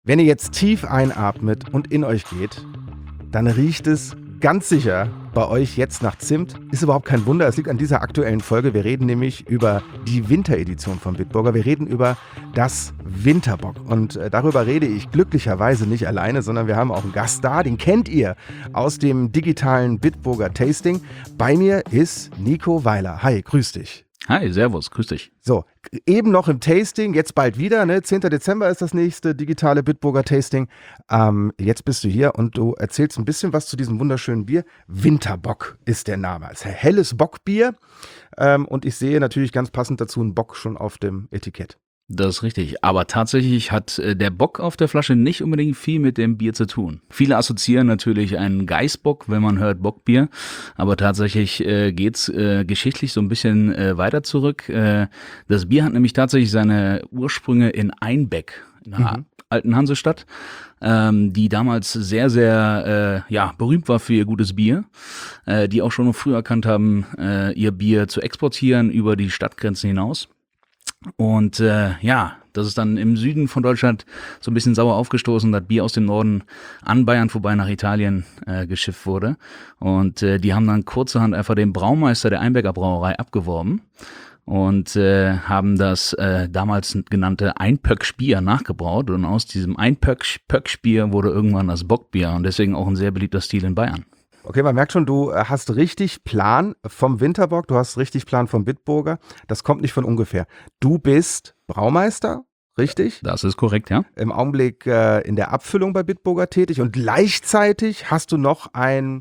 Wenn ihr jetzt tief einatmet und in euch geht, dann riecht es ganz sicher bei euch jetzt nach Zimt. Ist überhaupt kein Wunder, es liegt an dieser aktuellen Folge. Wir reden nämlich über die Winteredition von Bitburger. Wir reden über das Winterbock. Und darüber rede ich glücklicherweise nicht alleine, sondern wir haben auch einen Gast da, den kennt ihr aus dem digitalen Bitburger Tasting. Bei mir ist Nico Weiler. Hi, grüß dich. Hi, servus, grüß dich. So, eben noch im Tasting, jetzt bald wieder, ne? 10. Dezember ist das nächste digitale Bitburger Tasting. Jetzt bist du hier und du erzählst ein bisschen was zu diesem wunderschönen Bier. Winterbock ist der Name, also helles Bockbier. Und ich sehe natürlich ganz passend dazu einen Bock schon auf dem Etikett. Das ist richtig, aber tatsächlich hat der Bock auf der Flasche nicht unbedingt viel mit dem Bier zu tun. Viele assoziieren natürlich einen Geißbock, wenn man hört Bockbier, aber tatsächlich geht's geschichtlich so ein bisschen weiter zurück. Das Bier hat nämlich tatsächlich seine Ursprünge in Einbeck, in einer alten Hansestadt, die damals sehr, sehr berühmt war für ihr gutes Bier, die auch schon früh erkannt haben, ihr Bier zu exportieren über die Stadtgrenzen hinaus. Und das ist dann im Süden von Deutschland so ein bisschen sauer aufgestoßen, dass Bier aus dem Norden an Bayern vorbei nach Italien geschifft wurde. Und die haben dann kurzerhand einfach den Braumeister der Einbecker Brauerei abgeworben und haben das damals genannte Einpöcksch-Bier nachgebraut. Und aus diesem Einpöcksch-Bier wurde irgendwann das Bockbier und deswegen auch ein sehr beliebter Stil in Bayern. Okay, man merkt schon, du hast richtig Plan vom Winterbock, du hast richtig Plan vom Bitburger. Das kommt nicht von ungefähr. Du bist Braumeister, richtig? Das ist korrekt, ja. Im Augenblick in der Abfüllung bei Bitburger tätig und gleichzeitig hast du noch eine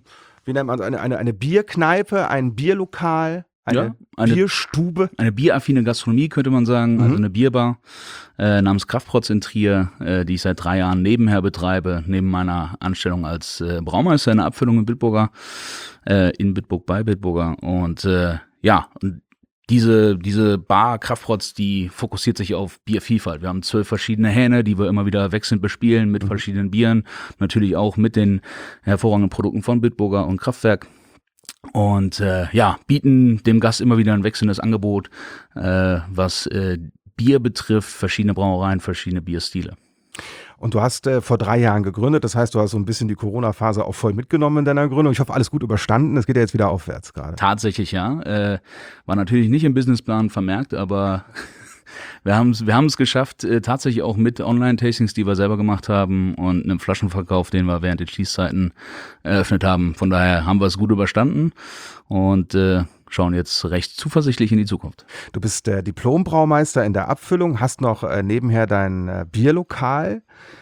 Bierkneipe, ein Bierlokal, eine Bierstube. Eine bieraffine Gastronomie, könnte man sagen, also eine Bierbar namens Kraftprotz in Trier, die ich seit 3 Jahren nebenher betreibe, neben meiner Anstellung als Braumeister in der Abfüllung in Bitburger, in Bitburg bei Bitburger. Und diese Bar Kraftprotz, die fokussiert sich auf Biervielfalt. Wir haben 12 verschiedene Hähne, die wir immer wieder wechselnd bespielen mit verschiedenen Bieren, natürlich auch mit den hervorragenden Produkten von Bitburger und Kraftwerk. Und bieten dem Gast immer wieder ein wechselndes Angebot, was Bier betrifft, verschiedene Brauereien, verschiedene Bierstile. Und du hast vor 3 Jahren gegründet, das heißt, du hast so ein bisschen die Corona-Phase auch voll mitgenommen in deiner Gründung. Ich hoffe, alles gut überstanden, es geht ja jetzt wieder aufwärts gerade. Tatsächlich, ja. War natürlich nicht im Businessplan vermerkt, aber wir haben es geschafft, tatsächlich auch mit Online-Tastings, die wir selber gemacht haben und einem Flaschenverkauf, den wir während der Schließzeiten eröffnet haben. Von daher haben wir es gut überstanden und schauen jetzt recht zuversichtlich in die Zukunft. Du bist der Diplom-Braumeister in der Abfüllung, hast noch nebenher dein Bierlokal.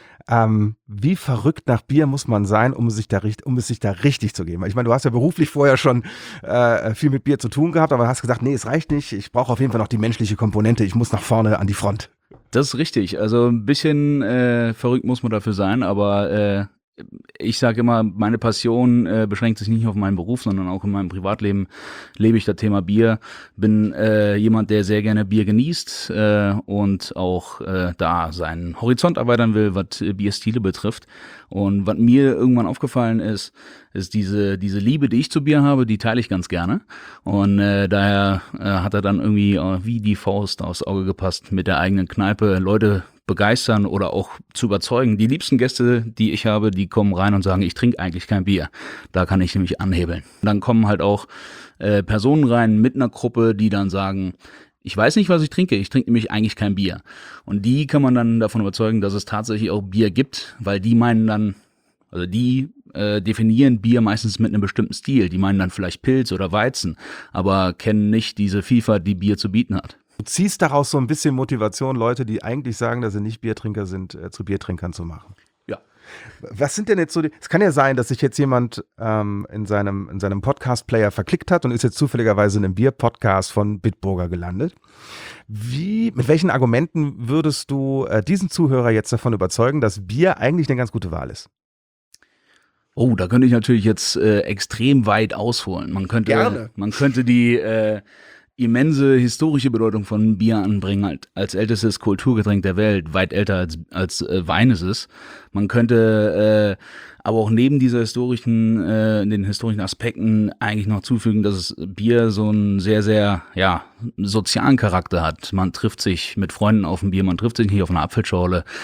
Wie verrückt nach Bier muss man sein, um es sich da richtig zu geben? Ich meine, du hast ja beruflich vorher schon viel mit Bier zu tun gehabt, aber hast gesagt, nee, es reicht nicht, ich brauche auf jeden Fall noch die menschliche Komponente, ich muss nach vorne an die Front. Das ist richtig, also ein bisschen verrückt muss man dafür sein, aber ich sage immer, meine Passion beschränkt sich nicht auf meinen Beruf, sondern auch in meinem Privatleben lebe ich das Thema Bier. Bin jemand, der sehr gerne Bier genießt und auch da seinen Horizont erweitern will, was Bierstile betrifft. Und was mir irgendwann aufgefallen ist diese Liebe, die ich zu Bier habe, die teile ich ganz gerne. Und daher hat er dann irgendwie wie die Faust aufs Auge gepasst, mit der eigenen Kneipe Leute begeistern oder auch zu überzeugen. Die liebsten Gäste, die ich habe, die kommen rein und sagen, ich trinke eigentlich kein Bier. Da kann ich nämlich anhebeln. Dann kommen halt auch Personen rein mit einer Gruppe, die dann sagen, ich weiß nicht, was ich trinke nämlich eigentlich kein Bier. Und die kann man dann davon überzeugen, dass es tatsächlich auch Bier gibt, weil die meinen dann, also die definieren Bier meistens mit einem bestimmten Stil. Die meinen dann vielleicht Pilz oder Weizen, aber kennen nicht diese Vielfalt, die Bier zu bieten hat. Du ziehst daraus so ein bisschen Motivation, Leute, die eigentlich sagen, dass sie nicht Biertrinker sind, zu Biertrinkern zu machen. Ja. Was sind denn jetzt so es kann ja sein, dass sich jetzt jemand in seinem Podcast-Player verklickt hat und ist jetzt zufälligerweise in einem Bier-Podcast von Bitburger gelandet. Mit welchen Argumenten würdest du diesen Zuhörer jetzt davon überzeugen, dass Bier eigentlich eine ganz gute Wahl ist? Oh, da könnte ich natürlich jetzt extrem weit ausholen. Man könnte die immense historische Bedeutung von Bier anbringen, als ältestes Kulturgetränk der Welt, weit älter als Wein ist es. Man könnte aber auch neben dieser den historischen Aspekten eigentlich noch zufügen, dass es Bier so einen sehr, sehr sozialen Charakter hat. Man trifft sich mit Freunden auf ein Bier, man trifft sich nicht auf einer Apfelschorle.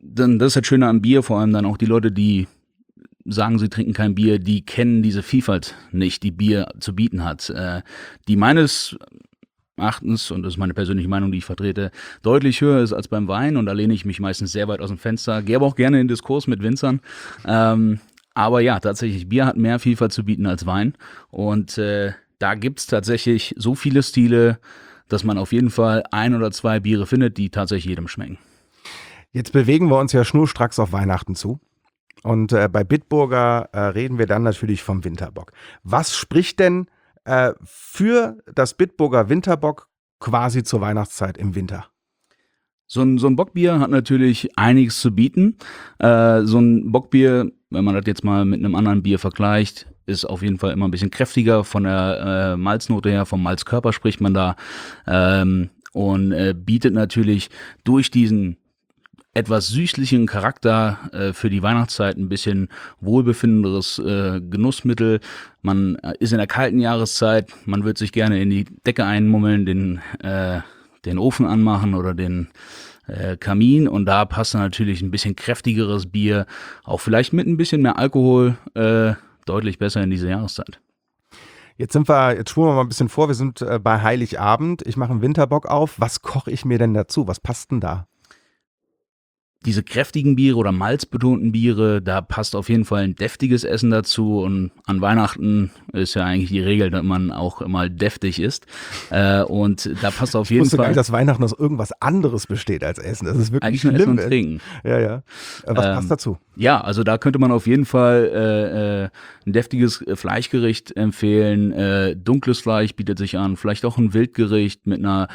dann das ist das Schöne am Bier, vor allem dann auch die Leute, die sagen, sie trinken kein Bier, die kennen diese Vielfalt nicht, die Bier zu bieten hat. Die meines Erachtens, und das ist meine persönliche Meinung, die ich vertrete, deutlich höher ist als beim Wein, und da lehne ich mich meistens sehr weit aus dem Fenster, gehe aber auch gerne in den Diskurs mit Winzern. Aber ja, tatsächlich, Bier hat mehr Vielfalt zu bieten als Wein, und da gibt's tatsächlich so viele Stile, dass man auf jeden Fall 1 oder 2 Biere findet, die tatsächlich jedem schmecken. Jetzt bewegen wir uns ja schnurstracks auf Weihnachten zu. Und bei Bitburger reden wir dann natürlich vom Winterbock. Was spricht denn für das Bitburger Winterbock quasi zur Weihnachtszeit im Winter? So ein Bockbier hat natürlich einiges zu bieten. So ein Bockbier, wenn man das jetzt mal mit einem anderen Bier vergleicht, ist auf jeden Fall immer ein bisschen kräftiger von der Malznote her, vom Malzkörper spricht man da, und bietet natürlich durch diesen etwas süßlichen Charakter für die Weihnachtszeit ein bisschen wohlbefindenderes Genussmittel. Man ist in der kalten Jahreszeit, man wird sich gerne in die Decke einmummeln, den Ofen anmachen oder den Kamin, und da passt dann natürlich ein bisschen kräftigeres Bier, auch vielleicht mit ein bisschen mehr Alkohol, deutlich besser in diese Jahreszeit. Jetzt spuren wir mal ein bisschen vor, wir sind bei Heiligabend, ich mache einen Winterbock auf. Was koche ich mir denn dazu? Was passt denn da? Diese kräftigen Biere oder malzbetonten Biere, da passt auf jeden Fall ein deftiges Essen dazu, und an Weihnachten ist ja eigentlich die Regel, dass man auch immer deftig isst, und da passt auf jeden Ich wusste Fall... gar nicht, dass Weihnachten aus irgendwas anderes besteht als Essen. Das ist wirklich eigentlich nur schlimm. Essen und Trinken. Ja. Was passt dazu? Ja, also da könnte man auf jeden Fall ein deftiges Fleischgericht empfehlen. Dunkles Fleisch bietet sich an, vielleicht auch ein Wildgericht mit einer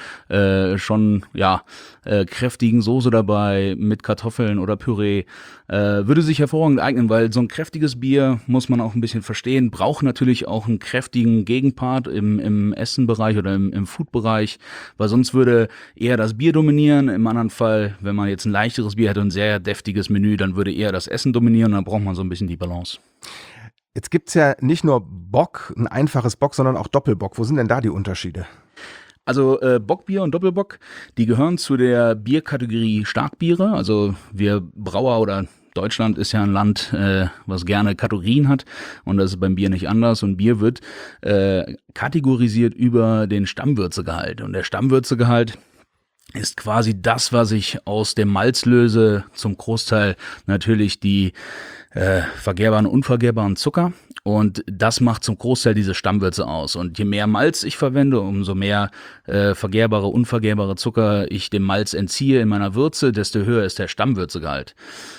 kräftigen Soße dabei, mit Kartoffeln oder Püree. Würde sich hervorragend eignen, weil so ein kräftiges Bier, muss man auch ein bisschen verstehen, braucht natürlich auch einen kräftigen Gegenpart im Essenbereich oder im Foodbereich, weil sonst würde eher das Bier dominieren. Im anderen Fall, wenn man jetzt ein leichteres Bier hätte und ein sehr deftiges Menü, dann würde eher das Essen dominieren, und dann braucht man so ein bisschen die Balance. Jetzt gibt es ja nicht nur Bock, ein einfaches Bock, sondern auch Doppelbock. Wo sind denn da die Unterschiede? Also Bockbier und Doppelbock, die gehören zu der Bierkategorie Starkbiere. Also wir Brauer oder Deutschland ist ja ein Land, was gerne Kategorien hat, und das ist beim Bier nicht anders. Und Bier wird kategorisiert über den Stammwürzegehalt. Und der Stammwürzegehalt ist quasi das, was ich aus dem Malz löse, zum Großteil natürlich die vergehrbaren, unvergehrbaren Zucker, und das macht zum Großteil diese Stammwürze aus. Und je mehr Malz ich verwende, umso mehr vergehrbare, unvergehrbare Zucker ich dem Malz entziehe in meiner Würze, desto höher ist der Stammwürzegehalt.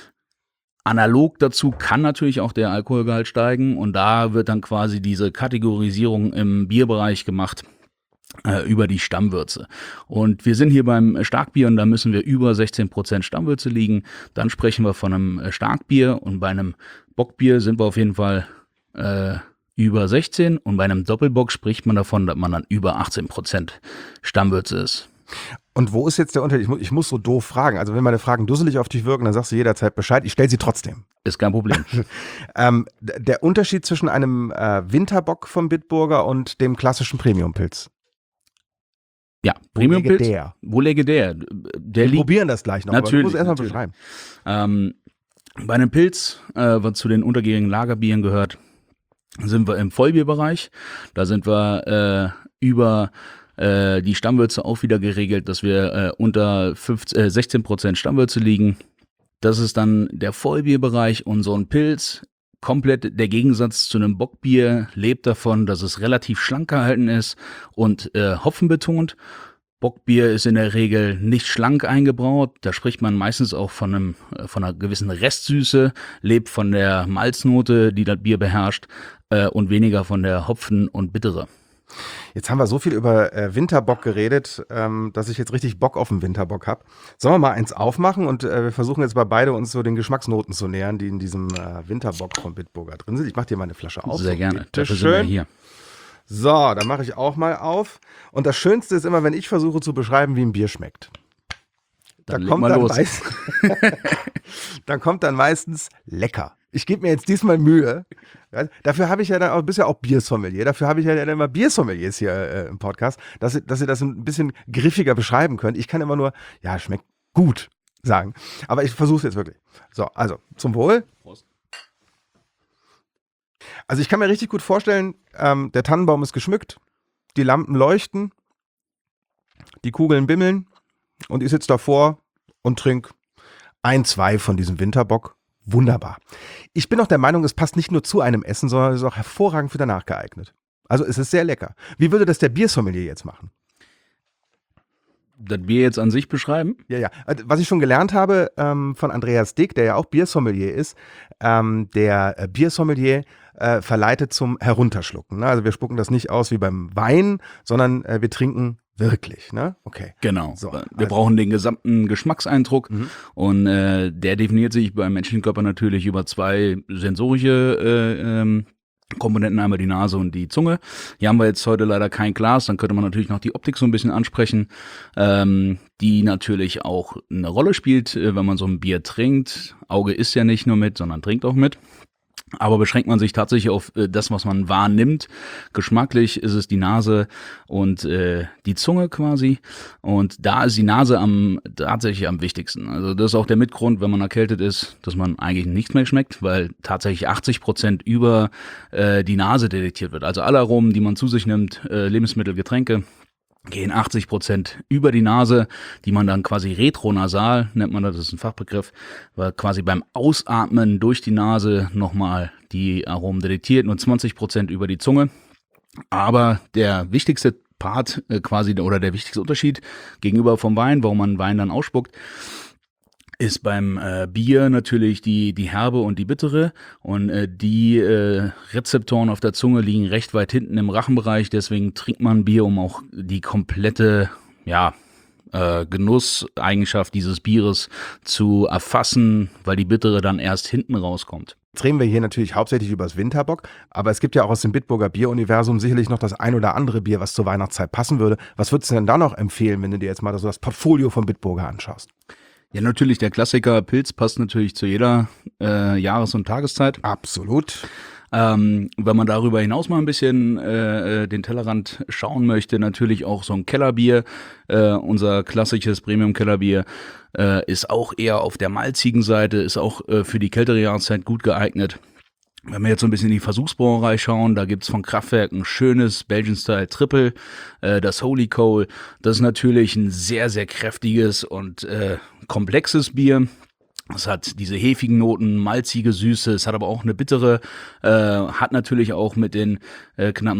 Analog dazu kann natürlich auch der Alkoholgehalt steigen, und da wird dann quasi diese Kategorisierung im Bierbereich gemacht über die Stammwürze. Und wir sind hier beim Starkbier, und da müssen wir über 16% Stammwürze liegen. Dann sprechen wir von einem Starkbier, und bei einem Bockbier sind wir auf jeden Fall über 16, und bei einem Doppelbock spricht man davon, dass man dann über 18% Stammwürze ist. Und wo ist jetzt der Unterschied? Ich muss so doof fragen. Also wenn meine Fragen dusselig auf dich wirken, dann sagst du jederzeit Bescheid. Ich stelle sie trotzdem. Ist kein Problem. Der Unterschied zwischen einem Winterbock vom Bitburger und dem klassischen Premiumpilz. Ja, Premiumpilz. Wo läge der? Wir probieren das gleich noch, natürlich, aber du musst erstmal beschreiben. Bei einem Pilz, was zu den untergärigen Lagerbieren gehört, sind wir im Vollbierbereich. Da sind wir über die Stammwürze auch wieder geregelt, dass wir unter 16% Stammwürze liegen. Das ist dann der Vollbierbereich, und so ein Pilz, komplett der Gegensatz zu einem Bockbier, lebt davon, dass es relativ schlank gehalten ist und hopfenbetont. Bockbier ist in der Regel nicht schlank eingebraut, da spricht man meistens auch von einer gewissen Restsüße, lebt von der Malznote, die das Bier beherrscht, und weniger von der Hopfen- und Bittere. Jetzt haben wir so viel über Winterbock geredet, dass ich jetzt richtig Bock auf den Winterbock habe. Sollen wir mal eins aufmachen, und wir versuchen jetzt bei beide uns so den Geschmacksnoten zu nähern, die in diesem Winterbock vom Bitburger drin sind. Ich mache dir mal eine Flasche auf. Sehr gerne. Dafür sind wir hier. So, dann mache ich auch mal auf. Und das Schönste ist immer, wenn ich versuche zu beschreiben, wie ein Bier schmeckt. Dann kommt dann meistens lecker. Ich gebe mir jetzt diesmal Mühe. Ja, dafür habe ich ja dann auch, bist ja auch Biersommelier. Dafür habe ich ja dann immer Biersommeliers hier im Podcast, dass ihr das ein bisschen griffiger beschreiben könnt. Ich kann immer nur, ja, schmeckt gut. sagen. Aber ich versuche es jetzt wirklich. So, also zum Wohl. Prost. Also ich kann mir richtig gut vorstellen, der Tannenbaum ist geschmückt, die Lampen leuchten, die Kugeln bimmeln und ich sitze davor und trinke 2 von diesem Winterbock. Wunderbar. Ich bin auch der Meinung, es passt nicht nur zu einem Essen, sondern es ist auch hervorragend für danach geeignet. Also es ist sehr lecker. Wie würde das der Biersommelier jetzt machen? Das Bier jetzt an sich beschreiben? Ja. Was ich schon gelernt habe von Andreas Dick, der ja auch Biersommelier ist, der Biersommelier verleitet zum Herunterschlucken. Ne? Also wir spucken das nicht aus wie beim Wein, sondern wir trinken wirklich. Ne? Okay. Genau. So, wir brauchen den gesamten Geschmackseindruck und der definiert sich beim menschlichen Körper natürlich über 2 sensorische Komponenten, einmal die Nase und die Zunge. Hier haben wir jetzt heute leider kein Glas, dann könnte man natürlich noch die Optik so ein bisschen ansprechen, die natürlich auch eine Rolle spielt, wenn man so ein Bier trinkt. Auge isst ja nicht nur mit, sondern trinkt auch mit. Aber beschränkt man sich tatsächlich auf das, was man wahrnimmt. Geschmacklich ist es die Nase und die Zunge quasi. Und da ist die Nase tatsächlich am wichtigsten. Also das ist auch der Mitgrund, wenn man erkältet ist, dass man eigentlich nichts mehr schmeckt, weil tatsächlich 80% über die Nase detektiert wird. Also alle Aromen, die man zu sich nimmt, Lebensmittel, Getränke, gehen 80% über die Nase, die man dann quasi retronasal, nennt man das ist ein Fachbegriff, weil quasi beim Ausatmen durch die Nase nochmal die Aromen detektiert, nur 20% über die Zunge. Aber der wichtigste Part quasi oder der wichtigste Unterschied gegenüber vom Wein, warum man Wein dann ausspuckt, ist beim Bier natürlich die Herbe und die Bittere und die Rezeptoren auf der Zunge liegen recht weit hinten im Rachenbereich, deswegen trinkt man Bier, um auch die komplette, Genusseigenschaft dieses Bieres zu erfassen, weil die Bittere dann erst hinten rauskommt. Jetzt reden wir hier natürlich hauptsächlich über das Winterbock, aber es gibt ja auch aus dem Bitburger Bieruniversum sicherlich noch das ein oder andere Bier, was zur Weihnachtszeit passen würde. Was würdest du denn da noch empfehlen, wenn du dir jetzt mal so das Portfolio von Bitburger anschaust? Ja, natürlich, der Klassiker Pilz passt natürlich zu jeder Jahres- und Tageszeit. Absolut. Wenn man darüber hinaus mal ein bisschen den Tellerrand schauen möchte, natürlich auch so ein Kellerbier, unser klassisches Premium-Kellerbier, ist auch eher auf der malzigen Seite, ist auch für die kältere Jahreszeit gut geeignet. Wenn wir jetzt so ein bisschen in die Versuchsbrauerei schauen, da gibt's von Kraftwerk ein schönes Belgian-Style Triple, das Holy Coal. Das ist natürlich ein sehr, sehr kräftiges und komplexes Bier. Es hat diese hefigen Noten, malzige Süße, es hat aber auch eine bittere, hat natürlich auch mit den knapp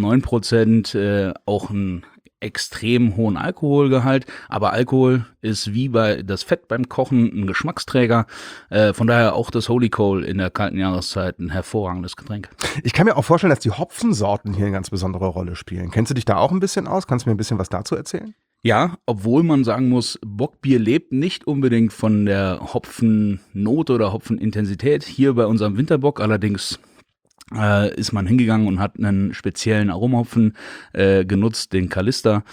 9% auch einen extrem hohen Alkoholgehalt, aber Alkohol ist wie bei das Fett beim Kochen ein Geschmacksträger, von daher auch das Holy Coal in der kalten Jahreszeit ein hervorragendes Getränk. Ich kann mir auch vorstellen, dass die Hopfensorten hier eine ganz besondere Rolle spielen. Kennst du dich da auch ein bisschen aus? Kannst du mir ein bisschen was dazu erzählen? Ja, obwohl man sagen muss, Bockbier lebt nicht unbedingt von der Hopfennote oder Hopfenintensität. Hier bei unserem Winterbock allerdings ist man hingegangen und hat einen speziellen Aromahopfen genutzt, den Kalista.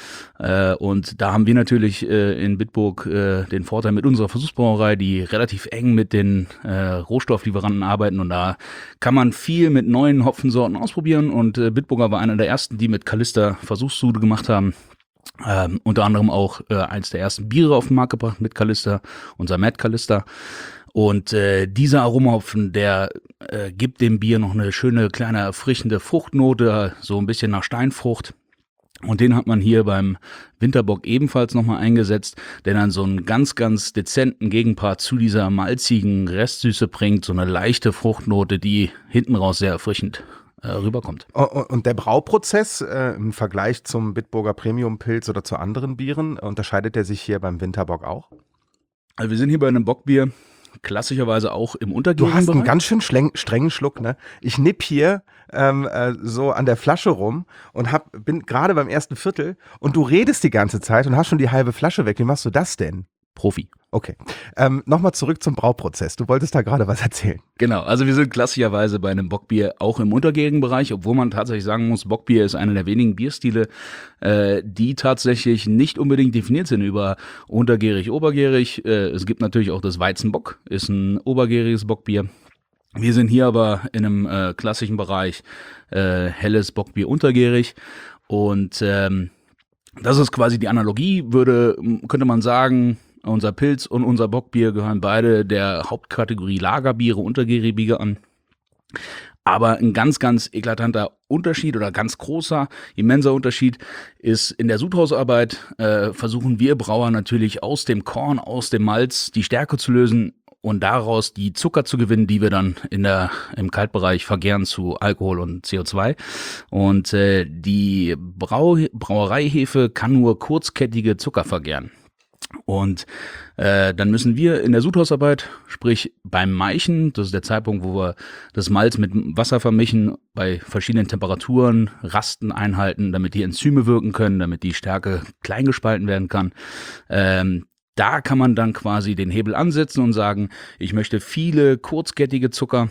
Und da haben wir natürlich in Bitburg den Vorteil mit unserer Versuchsbrauerei, die relativ eng mit den Rohstofflieferanten arbeiten. Und da kann man viel mit neuen Hopfensorten ausprobieren. Und Bitburger war einer der ersten, die mit Kalista Versuchssude gemacht haben. Unter anderem auch eins der ersten Biere auf den Markt gebracht mit Kalista, unser Mad Kalista. Und dieser Aromahopfen, der gibt dem Bier noch eine schöne, kleine, erfrischende Fruchtnote, so ein bisschen nach Steinfrucht. Und den hat man hier beim Winterbock ebenfalls nochmal eingesetzt, der dann so einen ganz, ganz dezenten Gegenpart zu dieser malzigen Restsüße bringt, so eine leichte Fruchtnote, die hinten raus sehr erfrischend rüberkommt. Und der Brauprozess im Vergleich zum Bitburger Premium-Pilz oder zu anderen Bieren, unterscheidet der sich hier beim Winterbock auch? Also wir sind hier bei einem Bockbier, klassischerweise auch im untergärigen Du hast einen Bereich. ganz schön strengen Schluck, ne? Ich nipp hier so an der Flasche rum und bin gerade beim ersten Viertel und du redest die ganze Zeit und hast schon die halbe Flasche weg. Wie machst du das denn? Profi. Okay. Nochmal zurück zum Brauprozess. Du wolltest da gerade was erzählen. Genau, also wir sind klassischerweise bei einem Bockbier auch im untergärigen Bereich, obwohl man tatsächlich sagen muss, Bockbier ist einer der wenigen Bierstile, die tatsächlich nicht unbedingt definiert sind über untergärig, obergärig. Es gibt natürlich auch das Weizenbock, ist ein obergäriges Bockbier. Wir sind hier aber in einem klassischen Bereich helles Bockbier untergärig und das ist quasi die Analogie, könnte man sagen, unser Pilz und unser Bockbier gehören beide der Hauptkategorie Lagerbiere, untergärige an. Aber ein ganz, ganz eklatanter Unterschied oder ganz großer, immenser Unterschied ist in der Sudhausarbeit versuchen wir Brauer natürlich aus dem Korn, aus dem Malz die Stärke zu lösen und daraus die Zucker zu gewinnen, die wir dann im Kaltbereich vergären zu Alkohol und CO2. Und die Brauereihefe kann nur kurzkettige Zucker vergären. Und dann müssen wir in der Sudhausarbeit, sprich beim Maichen, das ist der Zeitpunkt, wo wir das Malz mit Wasser vermischen, bei verschiedenen Temperaturen Rasten einhalten, damit die Enzyme wirken können, damit die Stärke klein gespalten werden kann. Da kann man dann quasi den Hebel ansetzen und sagen, ich möchte viele kurzkettige Zucker,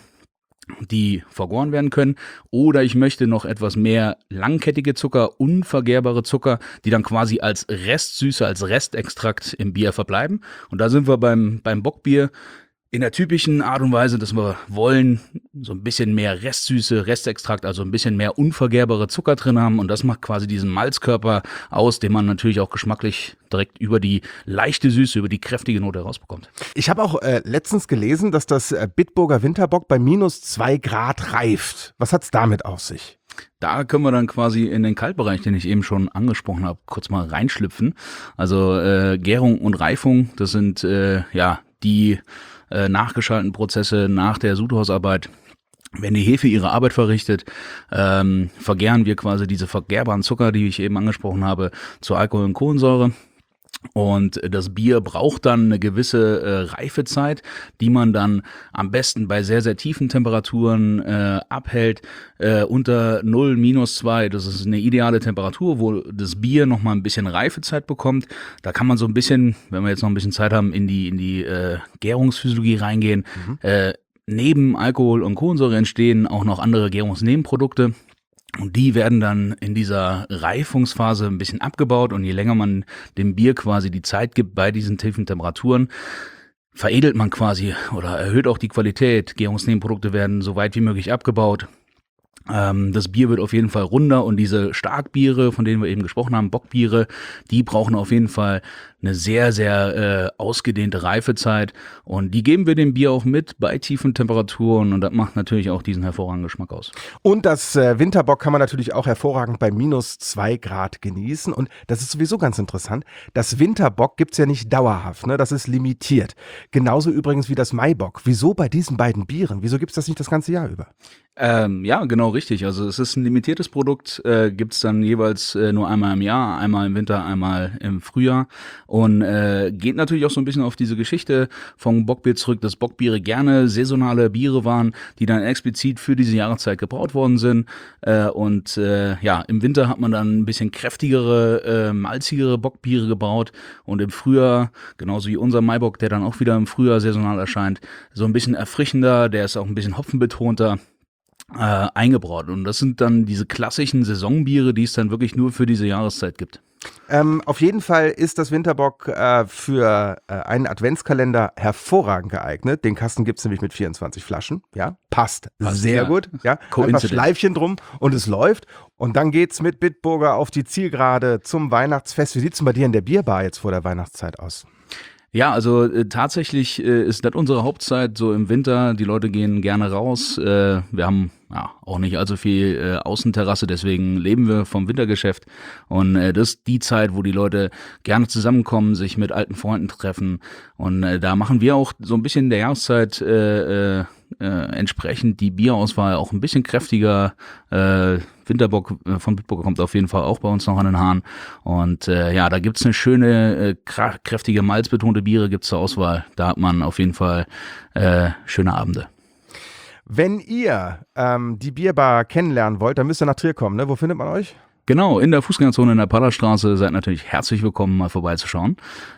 die vergoren werden können, oder ich möchte noch etwas mehr langkettige Zucker, unvergärbare Zucker, die dann quasi als Restsüße, als Restextrakt im Bier verbleiben. Und da sind wir beim Bockbier in der typischen Art und Weise, dass wir wollen so ein bisschen mehr Restsüße, Restextrakt, also ein bisschen mehr unvergärbare Zucker drin haben, und das macht quasi diesen Malzkörper aus, den man natürlich auch geschmacklich direkt über die leichte Süße, über die kräftige Note rausbekommt. Ich habe auch letztens gelesen, dass das Bitburger Winterbock bei -2 Grad reift. Was hat's damit auf sich? Da können wir dann quasi in den Kaltbereich, den ich eben schon angesprochen habe, kurz mal reinschlüpfen. Also Gärung und Reifung, das sind die nachgeschalteten Prozesse nach der Sudhausarbeit. Wenn die Hefe ihre Arbeit verrichtet, vergären wir quasi diese vergärbaren Zucker, die ich eben angesprochen habe, zu Alkohol und Kohlensäure. Und das Bier braucht dann eine gewisse Reifezeit, die man dann am besten bei sehr, sehr tiefen Temperaturen abhält, unter 0, -2. Das ist eine ideale Temperatur, wo das Bier nochmal ein bisschen Reifezeit bekommt. Da kann man so ein bisschen, wenn wir jetzt noch ein bisschen Zeit haben, in die Gärungsphysiologie reingehen. Neben Alkohol und Kohlensäure entstehen auch noch andere Gärungsnebenprodukte. Und die werden dann in dieser Reifungsphase ein bisschen abgebaut, und je länger man dem Bier quasi die Zeit gibt bei diesen tiefen Temperaturen, veredelt man quasi oder erhöht auch die Qualität. Gärungsnebenprodukte werden so weit wie möglich abgebaut. Das Bier wird auf jeden Fall runder, und diese Starkbiere, von denen wir eben gesprochen haben, Bockbiere, die brauchen auf jeden Fall eine sehr, sehr ausgedehnte Reifezeit, und die geben wir dem Bier auch mit bei tiefen Temperaturen, und das macht natürlich auch diesen hervorragenden Geschmack aus. Und das Winterbock kann man natürlich auch hervorragend bei -2 Grad genießen, und das ist sowieso ganz interessant. Das Winterbock gibt's ja nicht dauerhaft, ne? Das ist limitiert. Genauso übrigens wie das Maibock. Wieso bei diesen beiden Bieren? Wieso gibt's das nicht das ganze Jahr über? Ja, genau richtig. Also es ist ein limitiertes Produkt, gibt's dann jeweils nur einmal im Jahr, einmal im Winter, einmal im Frühjahr, und geht natürlich auch so ein bisschen auf diese Geschichte vom Bockbier zurück, dass Bockbiere gerne saisonale Biere waren, die dann explizit für diese Jahreszeit gebraut worden sind, und im Winter hat man dann ein bisschen kräftigere, malzigere Bockbiere gebraut, und im Frühjahr, genauso wie unser Maibock, der dann auch wieder im Frühjahr saisonal erscheint, so ein bisschen erfrischender, der ist auch ein bisschen hopfenbetonter, eingebraut. Und das sind dann diese klassischen Saisonbiere, die es dann wirklich nur für diese Jahreszeit gibt. Auf jeden Fall ist das Winterbock für einen Adventskalender hervorragend geeignet. Den Kasten gibt es nämlich mit 24 Flaschen. Ja, passt sehr gut. Ja, einfach Schleifchen drum und es läuft. Und dann geht's mit Bitburger auf die Zielgerade zum Weihnachtsfest. Wie sieht's denn bei dir in der Bierbar jetzt vor der Weihnachtszeit aus? Ja, also tatsächlich ist das unsere Hauptzeit, so im Winter. Die Leute gehen gerne raus. Wir haben auch nicht allzu viel Außenterrasse, deswegen leben wir vom Wintergeschäft. Und das ist die Zeit, wo die Leute gerne zusammenkommen, sich mit alten Freunden treffen. Und da machen wir auch so ein bisschen der Jahreszeit entsprechend die Bierauswahl auch ein bisschen kräftiger. Winterbock von Bitburger kommt auf jeden Fall auch bei uns noch an den Hahn. Und da gibt's eine schöne, kräftige, malzbetonte Biere gibt's zur Auswahl. Da hat man auf jeden Fall schöne Abende. Wenn ihr die Bierbar kennenlernen wollt, dann müsst ihr nach Trier kommen, ne? Wo findet man euch? Genau, in der Fußgängerzone in der Pallerstraße seid natürlich herzlich willkommen, mal vorbeizuschauen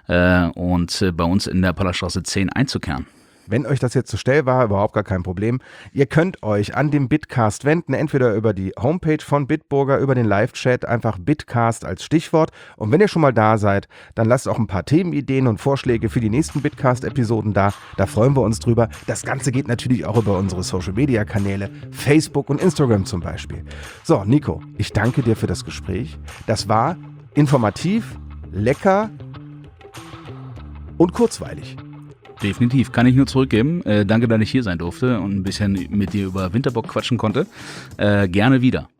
und bei uns in der Pallerstraße 10 einzukehren. Wenn euch das jetzt zu schnell war, überhaupt gar kein Problem. Ihr könnt euch an dem Bitcast wenden, entweder über die Homepage von Bitburger, über den Live-Chat, einfach Bitcast als Stichwort. Und wenn ihr schon mal da seid, dann lasst auch ein paar Themenideen und Vorschläge für die nächsten Bitcast-Episoden da. Da freuen wir uns drüber. Das Ganze geht natürlich auch über unsere Social-Media-Kanäle, Facebook und Instagram zum Beispiel. So, Nico, ich danke dir für das Gespräch. Das war informativ, lecker und kurzweilig. Definitiv, kann ich nur zurückgeben. Danke, dass ich hier sein durfte und ein bisschen mit dir über Winterbock quatschen konnte. Gerne wieder.